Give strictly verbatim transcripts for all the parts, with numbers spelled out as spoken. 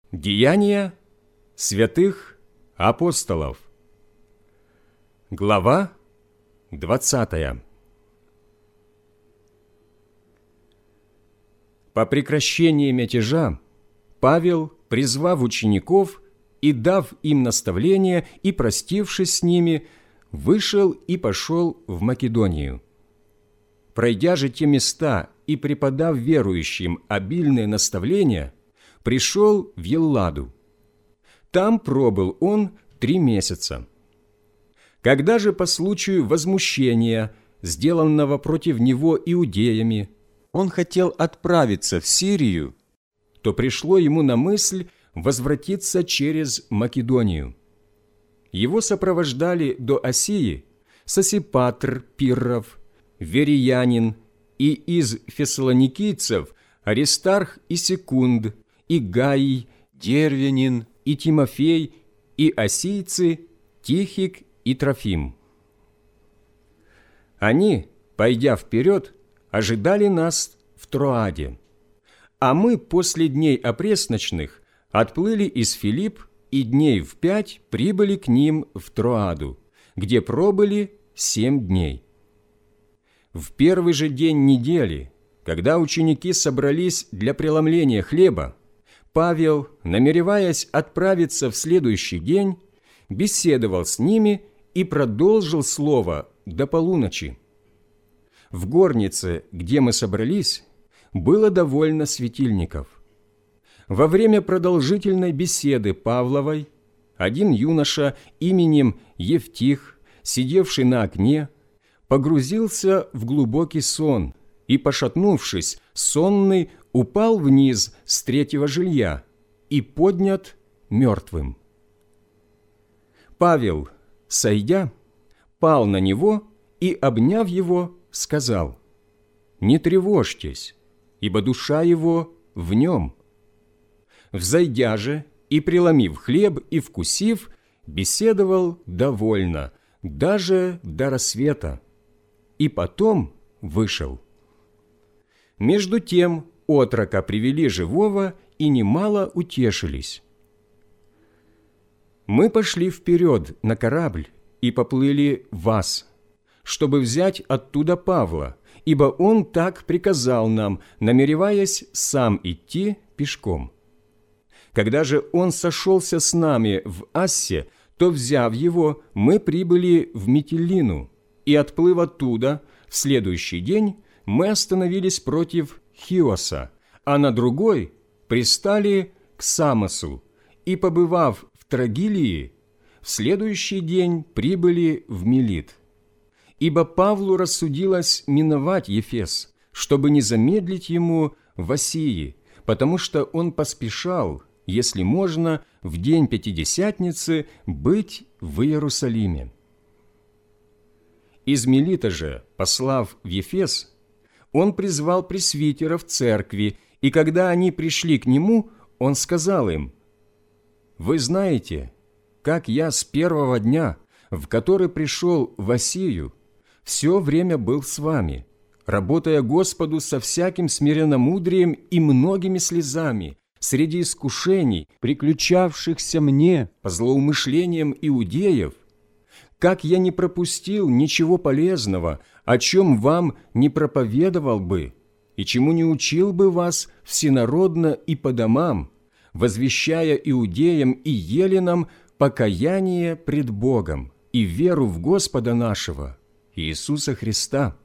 Деяния святых апостолов. Глава двадцатая. По прекращении мятежа Павел, призвав учеников и дав им наставление, и простившись с ними, вышел и пошел в Македонию. Пройдя же те места и преподав верующим обильные наставления, пришел в Елладу. Там пробыл он три месяца. Когда же по случаю возмущения, сделанного против него иудеями, он хотел отправиться в Сирию, то пришло ему на мысль возвратиться через Македонию. Его сопровождали до Осии Сосипатр Пирров, Вериянин, и из фессалоникийцев Аристарх и Секунд, и Гаий, Дервянин, и Тимофей, и осийцы Тихик и Трофим. Они, пойдя вперед, ожидали нас в Троаде, а мы после дней опресночных отплыли из Филипп и дней в пять прибыли к ним в Троаду, где пробыли семь дней. В первый же день недели, когда ученики собрались для преломления хлеба, Павел, намереваясь отправиться в следующий день, беседовал с ними и продолжил слово до полуночи. В горнице, где мы собрались, было довольно светильников. Во время продолжительной беседы Павловой один юноша именем Евтих, сидевший на окне, погрузился в глубокий сон и, пошатнувшись, сонный, упал вниз с третьего жилья и поднят мертвым. Павел, сойдя, пал на него и, обняв его, сказал: «Не тревожьтесь, ибо душа его в нем». Взойдя же и, преломив хлеб и вкусив, беседовал довольно, даже до рассвета, и потом вышел. Между тем отрока привели живого и немало утешились. Мы пошли вперед на корабль и поплыли в Ас, чтобы взять оттуда Павла, ибо он так приказал нам, намереваясь сам идти пешком. Когда же он сошелся с нами в Ассе, то, взяв его, мы прибыли в Митилину, и, отплыв оттуда, в следующий день мы остановились против Хиоса, а на другой пристали к Самосу, и, побывав в Трогилии, в следующий день прибыли в Милит. Ибо Павлу рассудилось миновать Ефес, чтобы не замедлить ему в Осии, потому что он поспешал, если можно, в день Пятидесятницы быть в Иерусалиме. Из Милита же, послав в Ефес, он призвал пресвитеров церкви, и когда они пришли к нему, он сказал им: «Вы знаете, как я с первого дня, в который пришел в Осию, все время был с вами, работая Господу со всяким смиренномудрием и многими слезами, среди искушений, приключавшихся мне по злоумышлениям иудеев, как я не пропустил ничего полезного, о чем вам не проповедовал бы, и чему не учил бы вас всенародно и по домам, возвещая иудеям и еленам покаяние пред Богом и веру в Господа нашего, Иисуса Христа.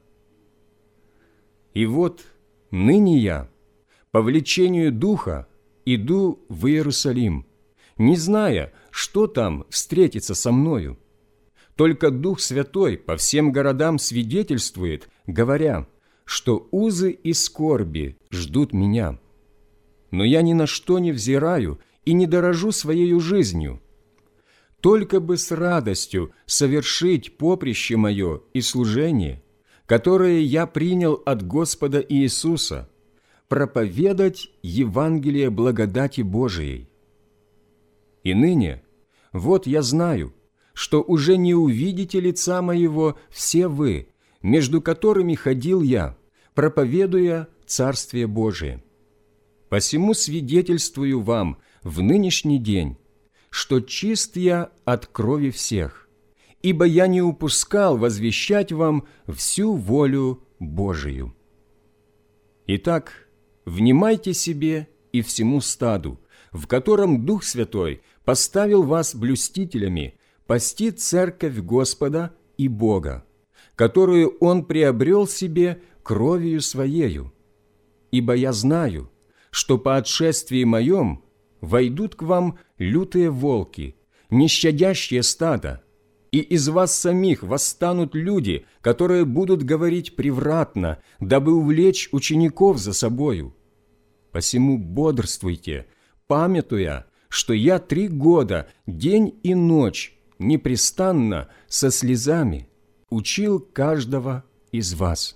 И вот ныне я, по влечению Духа, иду в Иерусалим, не зная, что там встретится со мною. Только Дух Святой по всем городам свидетельствует, говоря, что узы и скорби ждут меня. Но я ни на что не взираю и не дорожу своею жизнью. Только бы с радостью совершить поприще мое и служение, которое я принял от Господа Иисуса, проповедать Евангелие благодати Божией. И ныне, вот я знаю, что уже не увидите лица моего все вы, между которыми ходил я, проповедуя Царствие Божие. Посему свидетельствую вам, в нынешний день, что чист я от крови всех, ибо я не упускал возвещать вам всю волю Божию. Итак, внимайте себе и всему стаду, в котором Дух Святой поставил вас блюстителями, пасти церковь Господа и Бога, которую Он приобрел себе кровью Своею. Ибо я знаю, что по отшествии моем войдут к вам лютые волки, нещадящие стадо, и из вас самих восстанут люди, которые будут говорить превратно, дабы увлечь учеников за собою. Посему бодрствуйте, памятуя, что я три года, день и ночь, непрестанно, со слезами, учил каждого из вас.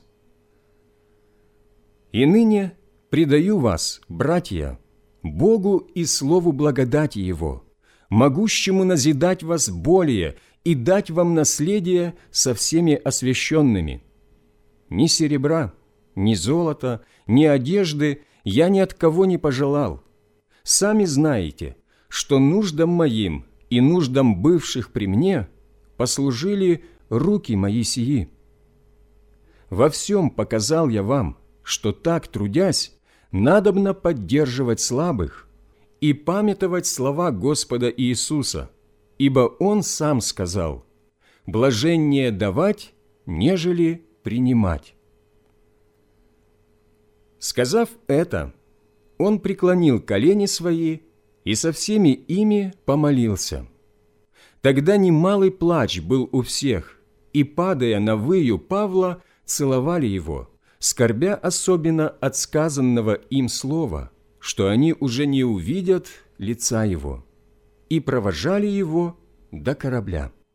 И ныне предаю вас, братья, Богу и Слову благодати Его, могущему назидать вас более и дать вам наследие со всеми освященными. Ни серебра, ни золота, ни одежды я ни от кого не пожелал. Сами знаете, что нуждам моим и нуждам бывших при мне послужили руки мои сии. Во всем показал я вам, что так, трудясь, надобно поддерживать слабых и памятовать слова Господа Иисуса, ибо Он сам сказал: «Блаженнее давать, нежели принимать». Сказав это, Он преклонил колени свои и со всеми ими помолился. Тогда немалый плач был у всех, и, падая на выю Павла, целовали его, скорбя особенно от сказанного им слова, что они уже не увидят лица его, и провожали его до корабля.